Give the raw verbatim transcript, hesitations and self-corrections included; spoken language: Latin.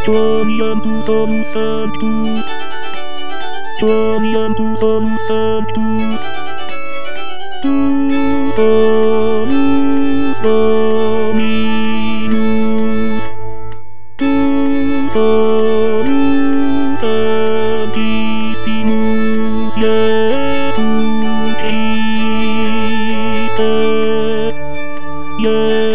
Gloriamus solus sanctus. Gloriamus solus sanctus. Tu solus Dominus. Tu solus Sanctissimus Iesus Christe.